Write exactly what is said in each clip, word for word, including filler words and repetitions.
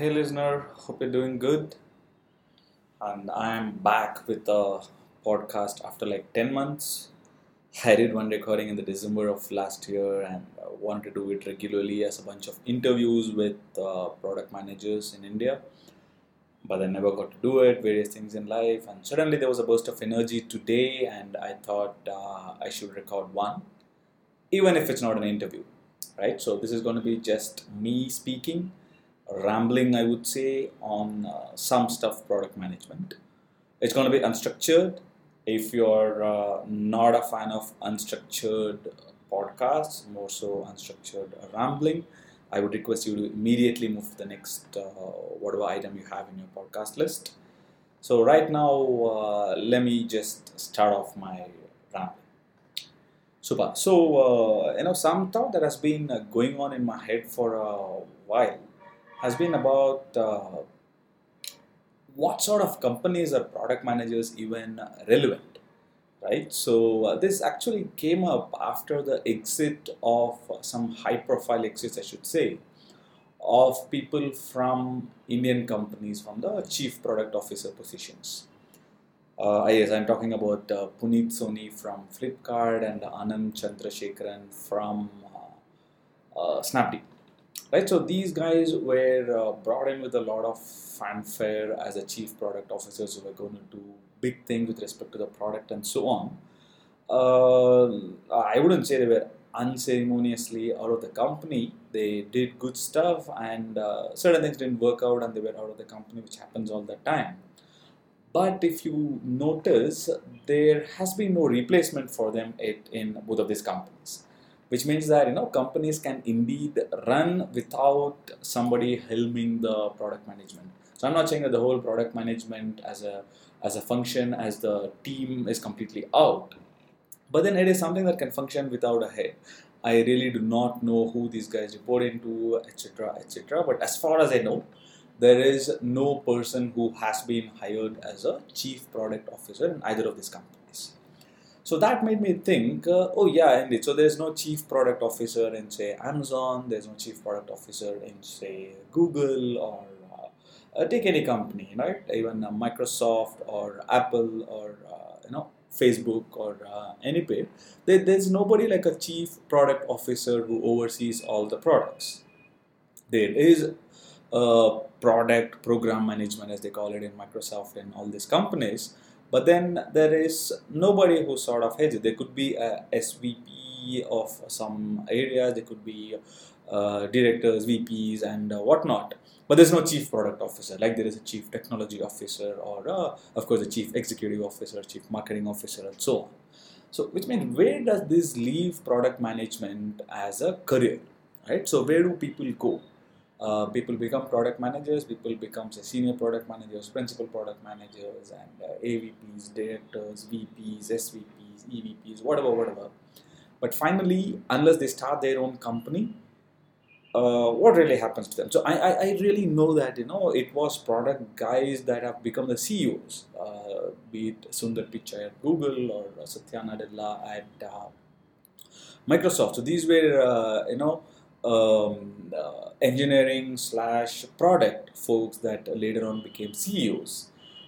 Hey listener, hope you're doing good. And I'm back with a podcast after like ten months. I did one recording in the December of last year and uh, wanted to do it regularly as a bunch of interviews with uh, product managers in India. But I never got to do it, various things in life. And suddenly there was a burst of energy today, and I thought uh, I should record one, even if it's not an interview, right? So this is going to be just me speaking, rambling, I would say, on uh, some stuff product management. It's going to be unstructured. If you're uh, not a fan of unstructured podcasts, more so unstructured rambling, I would request you to immediately move to the next uh, whatever item you have in your podcast list. So right now, uh, let me just start off my rambling. Super. So, uh, you know, some thought that has been uh, going on in my head for a while has been about uh, what sort of companies or product managers even relevant, right? So, uh, this actually came up after the exit of some high profile exits, I should say, of people from Indian companies from the chief product officer positions. Uh, yes, I'm talking about uh, Puneet Soni from Flipkart and Anand Chandrasekaran from uh, uh, Snapdeal. Right, so these guys were uh, brought in with a lot of fanfare as a chief product officers who were going to do big things with respect to the product and so on. Uh, I wouldn't say they were unceremoniously out of the company. They did good stuff, and uh, certain things didn't work out, and they were out of the company, which happens all the time. But if you notice, there has been no replacement for them it, in both of these companies, which means that you know companies can indeed run without somebody helming the product management. So I'm not saying that the whole product management as a as a function, as the team is completely out, but then it is something that can function without a head. I really do not know who these guys report into, et cetera, et cetera. But as far as I know, there is no person who has been hired as a chief product officer in either of these companies. So that made me think, uh, oh yeah, indeed. So there's no chief product officer in say Amazon. There's no chief product officer in say Google or uh, uh, take any company, right? Even uh, Microsoft or Apple or uh, you know Facebook or uh, AnyPay. There, there's nobody like a chief product officer who oversees all the products. There is uh, product program management, as they call it in Microsoft and all these companies. But then there is nobody who sort of heads it. There could be a S V P of some areas, there could be uh, directors, V Ps, and uh, whatnot. But there's no chief product officer, like there is a chief technology officer, or uh, of course, a chief executive officer, chief marketing officer, and so on. So, which means where does this leave product management as a career, right? So, where do people go? Uh, people become product managers, people become say, senior product managers, principal product managers, and uh, A V Ps, directors, V Ps, S V Ps, E V Ps, whatever, whatever. But finally, unless they start their own company, uh, what really happens to them? So I, I, I really know that you know it was product guys that have become the C E Os, uh, be it Sundar Pichai at Google or Satya Nadella at uh, Microsoft. So these were uh, you know um, uh, engineering slash product folks that later on became C E Os.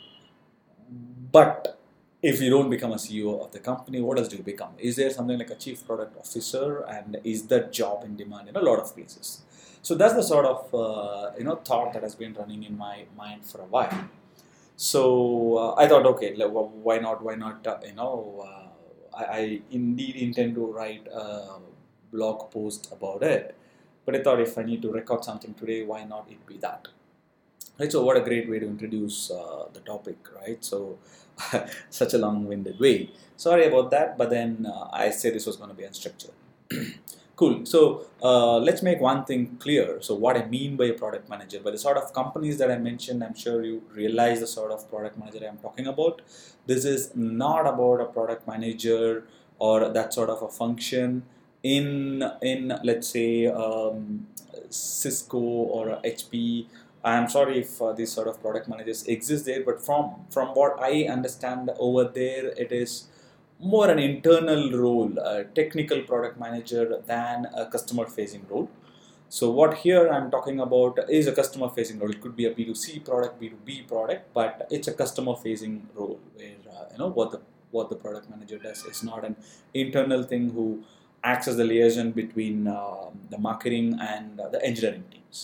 But if you don't become a C E O of the company, what else do you become? Is there something like a chief product officer, and is that job in demand in a lot of places? So that's the sort of uh, you know thought that has been running in my mind for a while. So uh, I thought, okay, why not? Why not? Uh, you know, uh, I, I indeed intend to write a blog post about it. But I thought if I need to record something today, why not it be that? Right. So what a great way to introduce uh, the topic, right? So such a long-winded way. Sorry about that, but then uh, I said this was going to be unstructured. Cool. So uh, let's make one thing clear. So what I mean by a product manager, by the sort of companies that I mentioned, I'm sure you realize the sort of product manager I'm talking about. This is not about a product manager or that sort of a function in in let's say um, Cisco or H P. I'm sorry if uh, these sort of product managers exist there, but from from what I understand over there, it is more an internal role, a technical product manager than a customer facing role. So what here I'm talking about is a customer facing role. It could be a B two C product, B two B product, but it's a customer facing role where uh, you know what the what the product manager does. It's not an internal thing who acts as the liaison between uh, the marketing and uh, the engineering teams.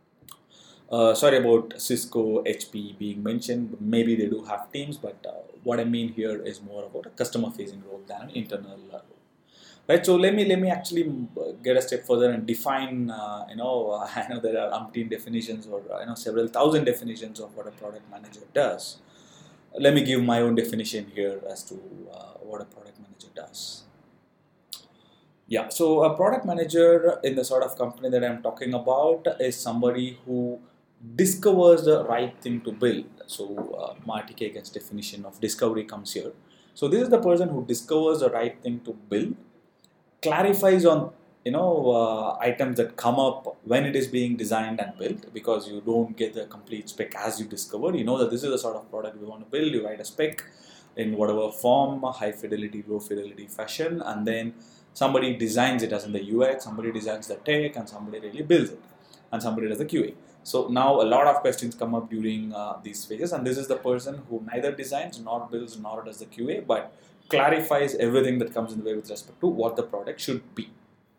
Uh, sorry about Cisco, H P being mentioned. Maybe they do have teams, but uh, what I mean here is more about a customer-facing role than an internal uh, role. Right. So let me let me actually uh, get a step further and define. Uh, you know, uh, I know there are umpteen definitions or uh, you know several thousand definitions of what a product manager does. Let me give my own definition here as to uh, what a product manager does. Yeah, so a product manager in the sort of company that I'm talking about is somebody who discovers the right thing to build. So uh, Marty Kagan's definition of discovery comes here. So this is the person who discovers the right thing to build, clarifies on you know uh, items that come up when it is being designed and built, because you don't get the complete spec as you discover. You know that this is the sort of product we want to build. You write a spec in whatever form, high fidelity, low fidelity fashion, and then somebody designs it as in the U X, somebody designs the tech, and somebody really builds it, and somebody does the Q A. So now a lot of questions come up during uh, these phases, and this is the person who neither designs nor builds nor does the Q A, but clarifies everything that comes in the way with respect to what the product should be.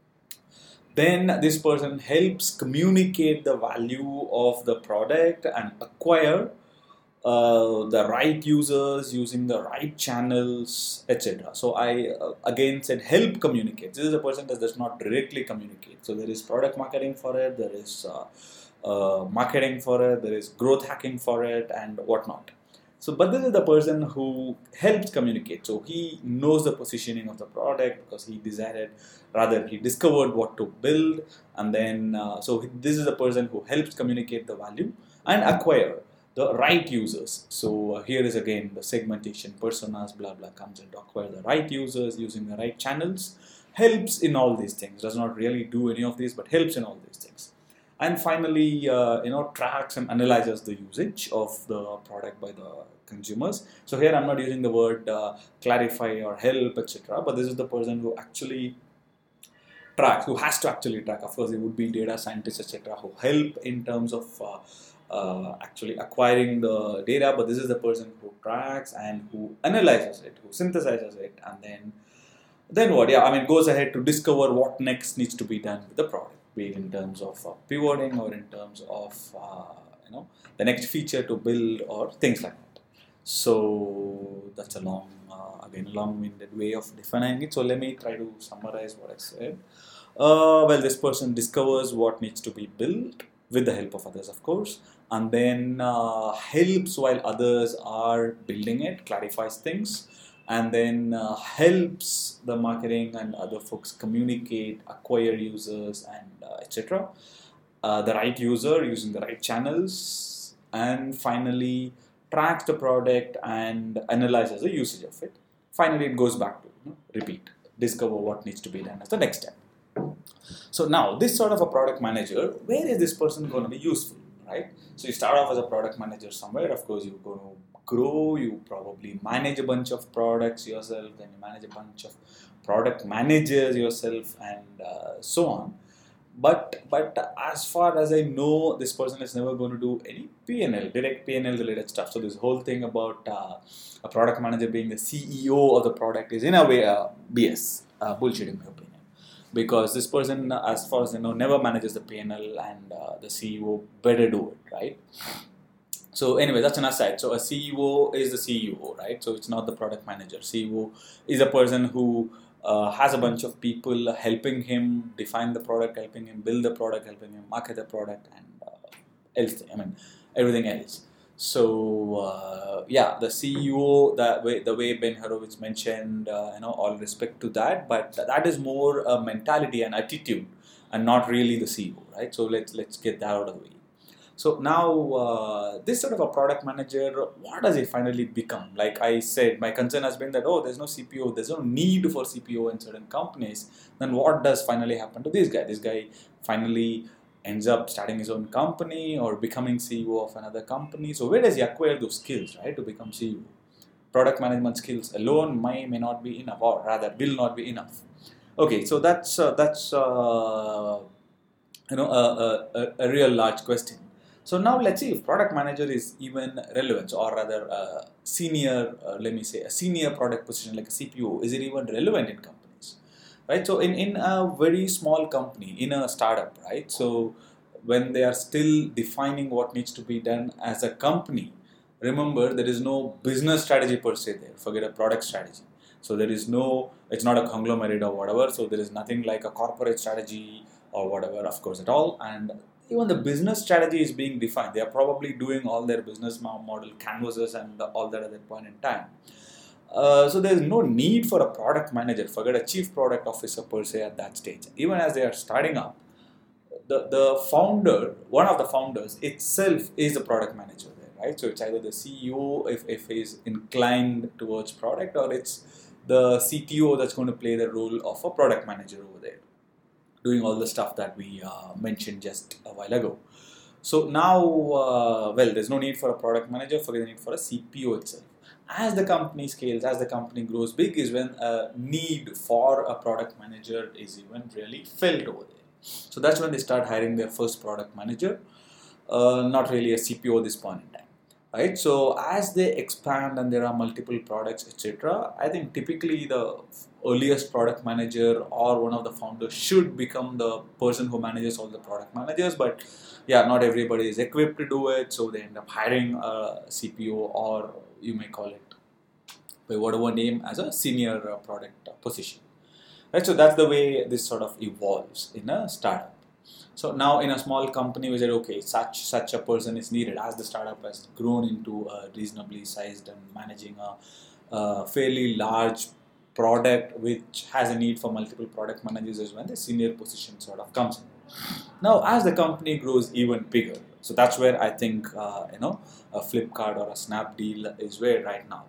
Then this person helps communicate the value of the product and acquire uh, the right users using the right channels, et cetera. So I uh, again said help communicate. This is a person that does not directly communicate. So there is product marketing for it, there is uh, uh, marketing for it, there is growth hacking for it, and whatnot. So, but this is the person who helps communicate. So he knows the positioning of the product because he decided, rather he discovered what to build, and then uh, so this is the person who helps communicate the value and acquire the right users. So uh, here is again the segmentation, personas, blah blah comes in to acquire the right users using the right channels. Helps in all these things. Does not really do any of these, but helps in all these things. And finally, uh, you know, tracks and analyzes the usage of the product by the consumers. So here I'm not using the word uh, clarify or help, et cetera. But this is the person who actually tracks, who has to actually track. Of course, there would be data scientists, et cetera, who help in terms of uh, uh, actually acquiring the data. But this is the person who tracks and who analyzes it, who synthesizes it, and then then what? Yeah, I mean, goes ahead to discover what next needs to be done with the product, be it in terms of uh, pivoting or in terms of uh, you know the next feature to build or things like that. So that's a long, uh, again, long-winded way of defining it. So let me try to summarize what I said. Uh, well, this person discovers what needs to be built with the help of others, of course, and then uh, helps while others are building it, clarifies things, and then uh, helps the marketing and other folks communicate, acquire users, and uh, et cetera. Uh, the right user using the right channels, and finally tracks the product and analyzes the usage of it. Finally, it goes back to you know, repeat, discover what needs to be done as the next step. So now, this sort of a product manager, where is this person going to be useful, right? So you start off as a product manager somewhere. Of course, you're going to grow, you probably manage a bunch of products yourself, then you manage a bunch of product managers yourself, and uh, so on. But but as far as I know, this person is never going to do any P and L, direct P and L related stuff. So this whole thing about uh, a product manager being the C E O of the product is in a way uh, B S, uh, bullshit in my opinion. Because this person, as far as I know, never manages the P and L, and uh, the C E O better do it, right? So anyway, that's an aside. So a C E O is the C E O, right? So it's not the product manager. C E O is a person who uh, has a bunch of people helping him define the product, helping him build the product, helping him market the product, and uh, else. I mean, everything else. So uh, yeah, the C E O, the way the way Ben Horowitz mentioned, uh, you know, all respect to that, but that is more a mentality and attitude, and not really the C E O, right? So let's let's get that out of the way. So now, uh, this sort of a product manager, what does he finally become? Like I said, my concern has been that, oh, there's no C P O, there's no need for C P O in certain companies. Then what does finally happen to this guy? This guy finally ends up starting his own company or becoming C E O of another company. So where does he acquire those skills, right, to become C E O? Product management skills alone may, may not be enough, or rather will not be enough. Okay, so that's, uh, that's uh, you know, a, a, a a real large question. So now let's see if product manager is even relevant, or rather, uh, senior, uh, let me say, a senior product position like a C P O, is it even relevant in companies, right? So in, in a very small company, in a startup, right? So when they are still defining what needs to be done as a company, remember there is no business strategy per se there. Forget a product strategy. So there is no, it's not a conglomerate or whatever. So there is nothing like a corporate strategy or whatever, of course, at all. And even the business strategy is being defined. They are probably doing all their business model canvases and all that at that point in time. Uh, so there is no need for a product manager, forget a chief product officer per se at that stage. Even as they are starting up, the, the founder, one of the founders itself is a product manager there, right? So it's either the C E O if, if he's inclined towards product, or it's the C T O that's going to play the role of a product manager over there, doing all the stuff that we uh, mentioned just a while ago. So now, uh, well, there's no need for a product manager, forget the need for a C P O itself. As the company scales, as the company grows big, is when a need for a product manager is even really felt over there. So that's when they start hiring their first product manager, uh, not really a C P O at this point in time. Right, so as they expand and there are multiple products, et cetera, I think typically the earliest product manager or one of the founders should become the person who manages all the product managers. But yeah, not everybody is equipped to do it, so they end up hiring a C P O, or you may call it by whatever name, as a senior uh, product position. Right, so that's the way this sort of evolves in a startup. So now in a small company, we said, okay, such such a person is needed. As the startup has grown into a reasonably sized and managing a, a fairly large product which has a need for multiple product managers, is when the senior position sort of comes in. Now, as the company grows even bigger, so that's where I think uh, you know a Flipkart or a Snapdeal is where right now.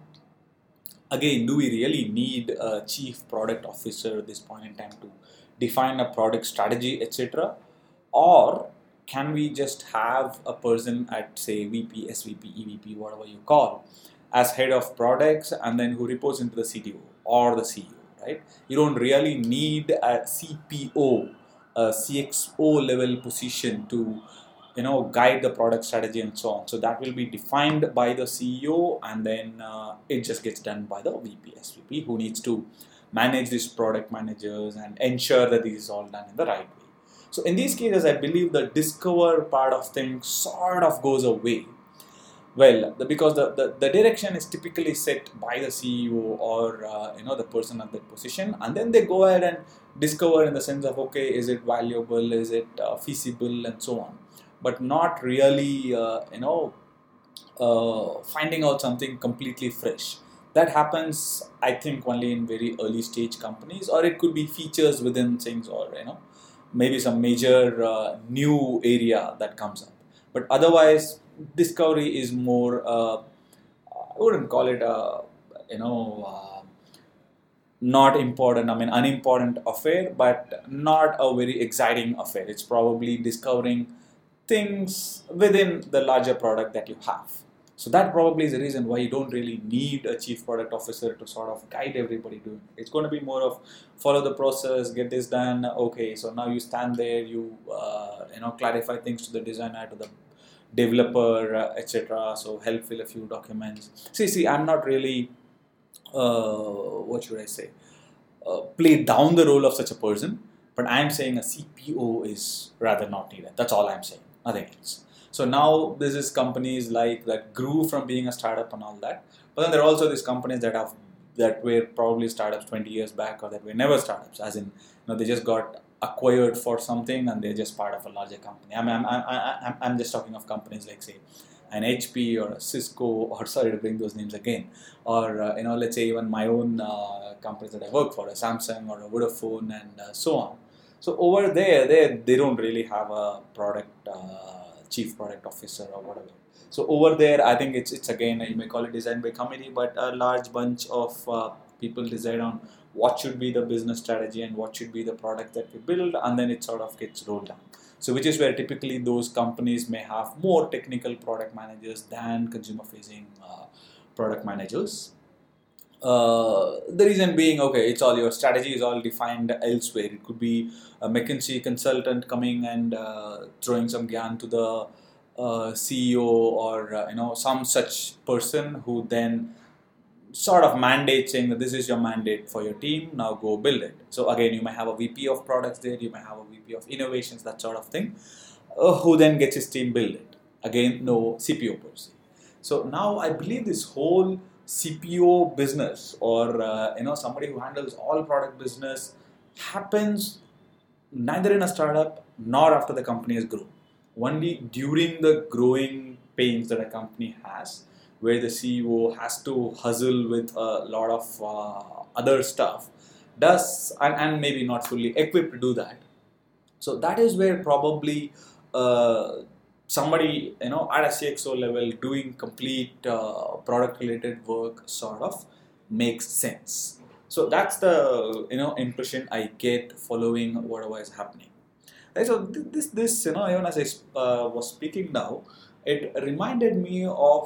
Again, do we really need a chief product officer at this point in time to define a product strategy, et cetera? Or can we just have a person at, say, V P, S V P, E V P, whatever you call, as head of products, and then who reports into the C T O or the C E O, right? You don't really need a C P O, a C X O level position to, you know, guide the product strategy and so on. So that will be defined by the C E O, and then uh, it just gets done by the V P, S V P, who needs to manage these product managers and ensure that this is all done in the right way. So in these cases, I believe the discover part of things sort of goes away. Well, the, because the, the, the direction is typically set by the C E O or uh, you know the person at that position, and then they go ahead and discover in the sense of, okay, is it valuable, is it uh, feasible, and so on, but not really uh, you know uh, finding out something completely fresh. That happens, I think, only in very early stage companies, or it could be features within things, or you know maybe some major uh, new area that comes up. But otherwise, discovery is more, uh, I wouldn't call it a, you know, uh, not important, I mean, unimportant affair, but not a very exciting affair. It's probably discovering things within the larger product that you have. So that probably is the reason why you don't really need a chief product officer to sort of guide everybody doing it. It's going to be more of follow the process, get this done. Okay, so now you stand there, you uh, you know clarify things to the designer, to the developer, uh, et cetera. So help fill a few documents. See, see, I'm not really uh, what should I say? Uh, play down the role of such a person, but I'm saying a C P O is rather not needed. That's all I'm saying, nothing else. So now this is companies like that grew from being a startup and all that, but then there are also these companies that have that were probably startups twenty years back, or that were never startups, as in you know they just got acquired for something and they're just part of a larger company. I mean, I'm I'm, I'm, I'm just talking of companies like, say, an H P or a Cisco, or sorry to bring those names again, or uh, you know let's say even my own uh, companies that I work for, a Samsung or a Vodafone, and uh, so on. So over there, they they don't really have a product uh, chief product officer or whatever. So over there, I think it's it's again, you may call it design by committee, but a large bunch of uh, people decide on what should be the business strategy and what should be the product that we build, and then it sort of gets rolled down. So which is where typically those companies may have more technical product managers than consumer facing uh, product managers. Uh, the reason being, okay, it's all your strategy is all defined elsewhere. It could be a McKinsey consultant coming and uh, throwing some gyan to the uh, C E O or uh, you know some such person who then sort of mandate saying that this is your mandate for your team. Now go build it. So again, you may have a V P of products there. You may have a V P of innovations, that sort of thing, uh, who then gets his team build it. Again, no C P O per se. So now I believe this whole C P O business, or uh, you know somebody who handles all product business, happens neither in a startup nor after the company has grown. Only during the growing pains that a company has, where the C E O has to hustle with a lot of uh, other stuff, does and, and maybe not fully equipped to do that. So that is where probably uh, somebody you know at a C X O level doing complete uh, product related work sort of makes sense. So that's the you know impression I get following whatever is happening. Right, so th- this this you know even as I uh, was speaking now, it reminded me of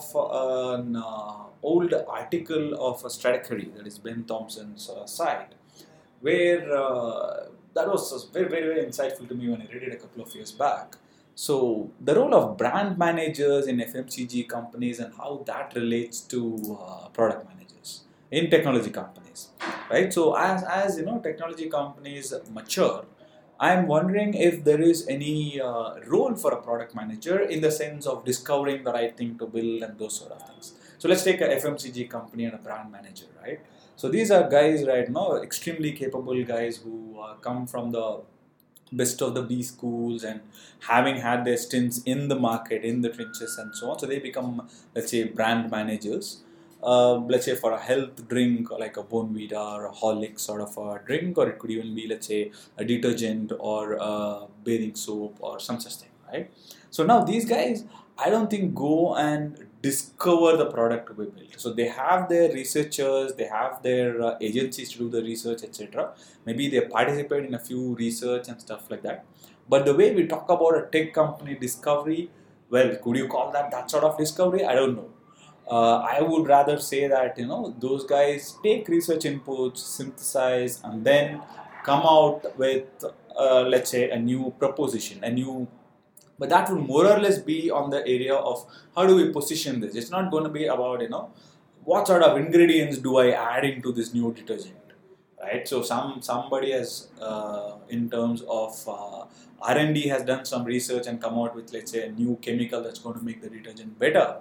an uh, old article of a Stratechery, that is Ben Thompson's uh, site, where uh, that was very, very, very insightful to me when I read it a couple of years back. So, the role of brand managers in F M C G companies and how that relates to uh, product managers in technology companies, right? So, as, as you know, technology companies mature, I'm wondering if there is any uh, role for a product manager in the sense of discovering the right thing to build and those sort of things. So, let's take a F M C G company and a brand manager, right? So these are guys right now, extremely capable guys who uh, come from the best of the B schools and having had their stints in the market, in the trenches and so on. So they become, let's say, brand managers. Uh, let's say for a health drink like a Bonvita or a Horlicks sort of a drink, or it could even be, let's say, a detergent or a bathing soap or some such thing, right? So now these guys, I don't think go and discover the product to be built. So they have their researchers, they have their uh, agencies to do the research, et cetera. Maybe they participate in a few research and stuff like that. But the way we talk about a tech company discovery, well, could you call that that sort of discovery? I don't know. Uh, I would rather say that you know those guys take research inputs, synthesize, and then come out with uh, let's say a new proposition, a new but that will more or less be on the area of how do we position this. It's not going to be about you know what sort of ingredients do I add into this new detergent, right? So some somebody has uh, in terms of uh, R and D has done some research and come out with, let's say, a new chemical that's going to make the detergent better.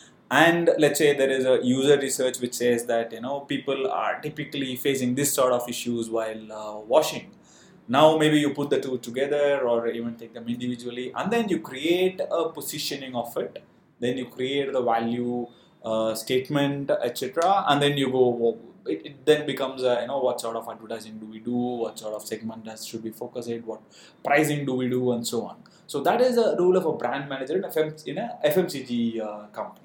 And let's say there is a user research which says that you know people are typically facing this sort of issues while uh, washing. Now maybe you put the two together or even take them individually, and then you create a positioning of it. Then you create the value uh, statement, et cetera. And then you go. Well, it, it then becomes a, you know what sort of advertising do we do? What sort of segment does should we focus it? What pricing do we do, and so on. So that is the role of a brand manager in a F M, in a F M C G uh, company.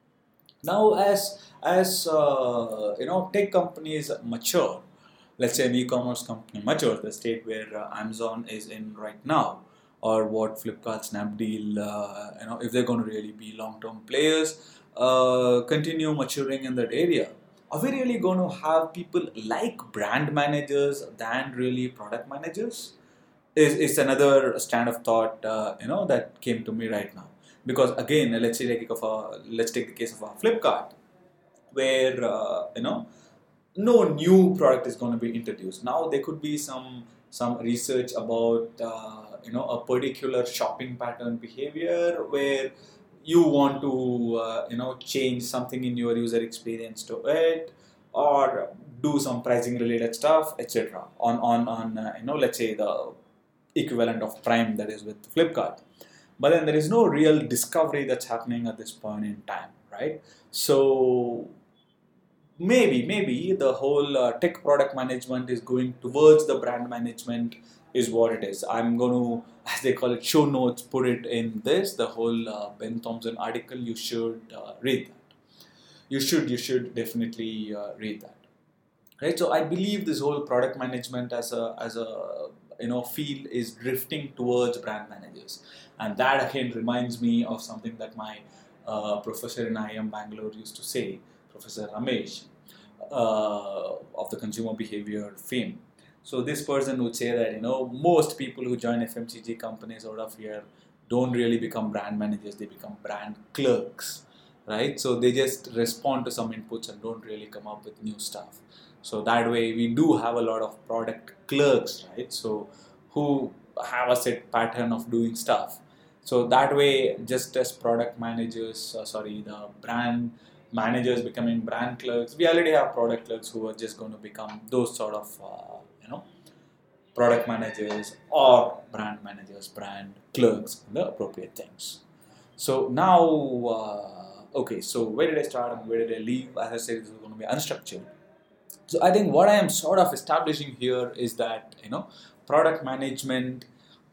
Now, as as uh, you know, tech companies mature, let's say an e-commerce company matures, the state where uh, Amazon is in right now, or what Flipkart, Snapdeal, uh, you know, if they're going to really be long-term players, uh, continue maturing in that area. Are we really going to have people like brand managers than really product managers? Is is another strand of thought uh, you know that came to me right now. Because again, let's say like of a, let's take the case of a Flipkart, where uh, you know no new product is going to be introduced. Now there could be some some research about uh, you know a particular shopping pattern behavior where you want to uh, you know change something in your user experience to it, or do some pricing related stuff, et cetera. On on on uh, you know let's say the equivalent of Prime, that is with Flipkart. But then there is no real discovery that's happening at this point in time, right? So maybe maybe the whole uh, tech product management is going towards the brand management is what it is. I'm going to, as they call it, show notes, put it in this, the whole uh, Ben Thompson article. You should uh, read that. You should, you should definitely uh, read that. Right, so I believe this whole product management as a as a you know field is drifting towards brand managers, and that again reminds me of something that my uh, professor in I I M Bangalore used to say, Professor Ramesh. uh, of the consumer behavior fame. So this person would say that, you know, most people who join F M C G companies out of here don't really become brand managers, they become brand clerks, right? So they just respond to some inputs and don't really come up with new stuff. So that way we do have a lot of product clerks, right? So who have a set pattern of doing stuff. So that way, just as product managers, uh, sorry, the brand managers becoming brand clerks, we already have product clerks who are just going to become those sort of, uh, you know, product managers or brand managers, brand clerks, the appropriate things. So now, uh, okay, so where did I start and where did I leave? As I said, this is going to be unstructured. So I think what I am sort of establishing here is that, you know, product management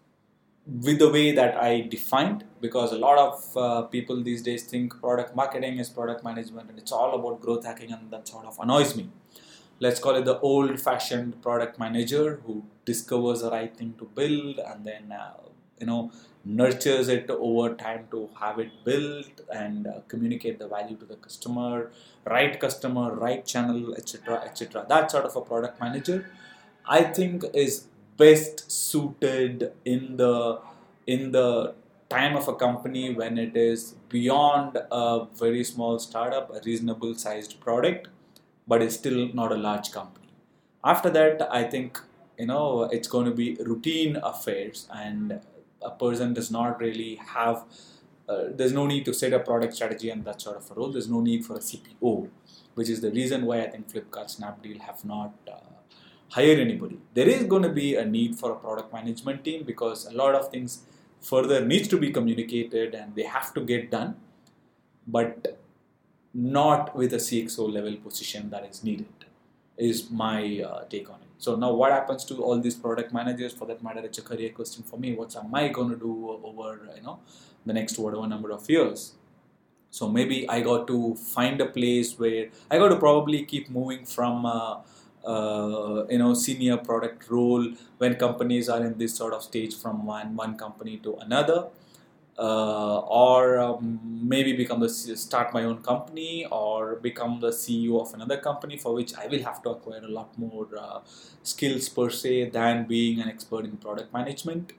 with the way that I defined, because a lot of uh, people these days think product marketing is product management and it's all about growth hacking, and that sort of annoys me. Let's call it the old-fashioned product manager who discovers the right thing to build and then uh, you know nurtures it over time to have it built and uh, communicate the value to the customer, right customer, right channel, et cetera, et cetera. That sort of a product manager, I think, is best suited in the in the time of a company when it is beyond a very small startup, a reasonable sized product, but it's still not a large company. After that, I think, you know it's going to be routine affairs, and a person does not really have. Uh, there's no need to set a product strategy and that sort of a role. There's no need for a C P O, which is the reason why I think Flipkart, Snapdeal have not uh, hired anybody. There is going to be a need for a product management team because a lot of things further needs to be communicated and they have to get done, but not with a C X O level position that is needed, is my uh, take on it. So now what happens to all these product managers? For that matter, it's a career question for me. What am I going to do over, you know, the next whatever number of years? So maybe I got to find a place where I got to probably keep moving from uh, uh, you know senior product role when companies are in this sort of stage from one one company to another, uh, or um, maybe become the start my own company or become the C E O of another company, for which I will have to acquire a lot more uh, skills per se than being an expert in product management,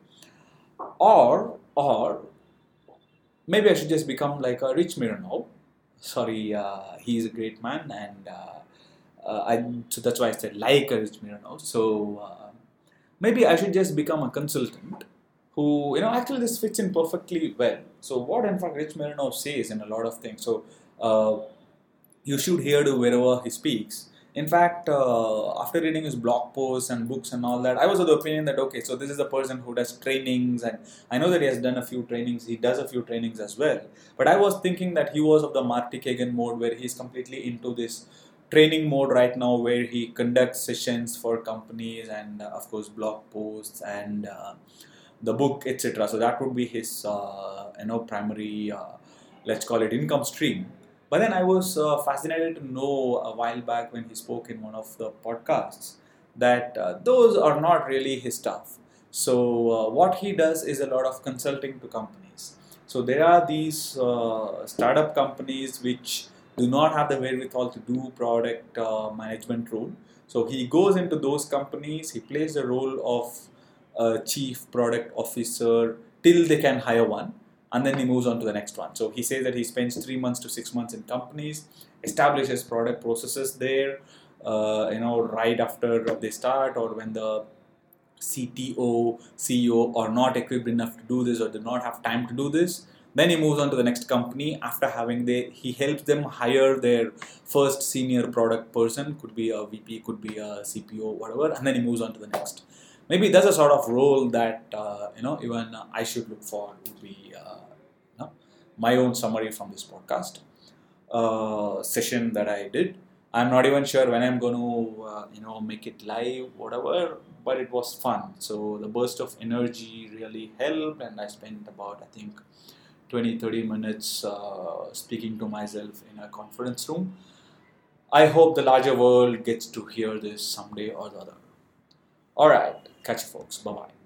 or or maybe I should just become like a Rich Mironov. Sorry, uh, he's a great man, and uh, uh, I so that's why I said like a Rich Mironov. So uh, maybe I should just become a consultant who, you know, actually this fits in perfectly well. So what in fact Rich Mironov says in a lot of things. So uh, you should hear to wherever he speaks. In fact, uh, after reading his blog posts and books and all that, I was of the opinion that okay, so this is a person who does trainings, and I know that he has done a few trainings. He does a few trainings as well. But I was thinking that he was of the Marty Kagan mode, where he's completely into this training mode right now, where he conducts sessions for companies and uh, of course blog posts and uh, the book, et cetera. So that would be his uh, you know primary, uh, let's call it, income stream. But then I was uh, fascinated to know a while back when he spoke in one of the podcasts that uh, those are not really his stuff. So uh, what he does is a lot of consulting to companies. So there are these uh, startup companies which do not have the wherewithal to do product uh, management role. So he goes into those companies, he plays the role of a chief product officer till they can hire one, and then he moves on to the next one. So he says that he spends three months to six months in companies, establishes product processes there, uh, you know, right after they start, or when the C T O, C E O are not equipped enough to do this or do not have time to do this. Then he moves on to the next company after having they he helps them hire their first senior product person, could be a V P, could be a C P O, whatever, and then he moves on to the next. Maybe that's a sort of role that uh, you know even I should look for. Would be uh, you know, my own summary from this podcast uh, session that I did. I'm not even sure when I'm going to uh, you know make it live, whatever. But it was fun. So the burst of energy really helped, and I spent about I think twenty to thirty minutes uh, speaking to myself in a conference room. I hope the larger world gets to hear this someday or the other. All right, catch you folks. Bye bye.